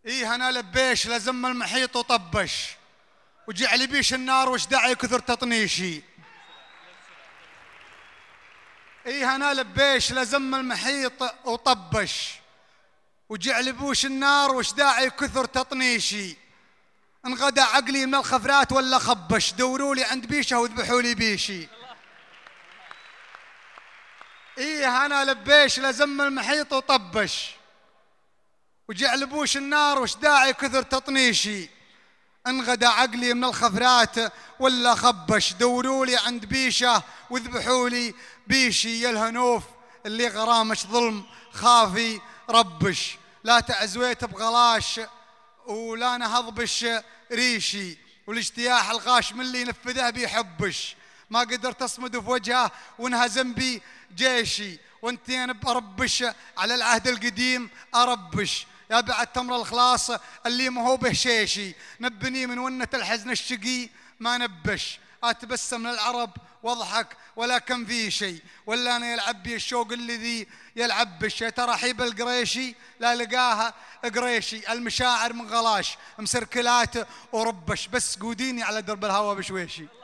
ايه انا لبيش لزم المحيط وطبش وجعل بيش النار وش داعي كثر تطنيشي. ايه انا لبيش لزم المحيط وطبش وجعل بوش النار وش داعي كثر تطنيشي. انغدا عقلي من الخفرات ولا خبش، دوروا لي عند بيشه وذبحوا لي بيشي. ايه انا لبيش لزم المحيط وطبش وجعل بوش النار وش داعي كثر تطنيشي. انغدا عقلي من الخفرات ولا خبش، دوروا لي عند بيشه وذبحوا لي بيشي. يا الهنوف اللي غرامش ظلم خافي ربش، لا تعزويت بغلاش ولا نهضبش ريشي، والاجتياح الغاش من اللي ينفذه بيحبش. ما قدرت اصمد في وجهه وانهزم بي جيشي، وانتين بربش على العهد القديم اربش. يا بعد تمر الخلاص اللي ما هو بهشيشي، نبني من ونة الحزن الشقي ما نبش. اتبسم من العرب واضحك ولا كان في شيء، ولا انا يلعب بي الشوق الذي يلعب بش. يا ترى حيب القريشي لا لقاها قريشي، المشاعر من غلاش مسركلات وربش، بس قوديني على درب الهوى بشويشي.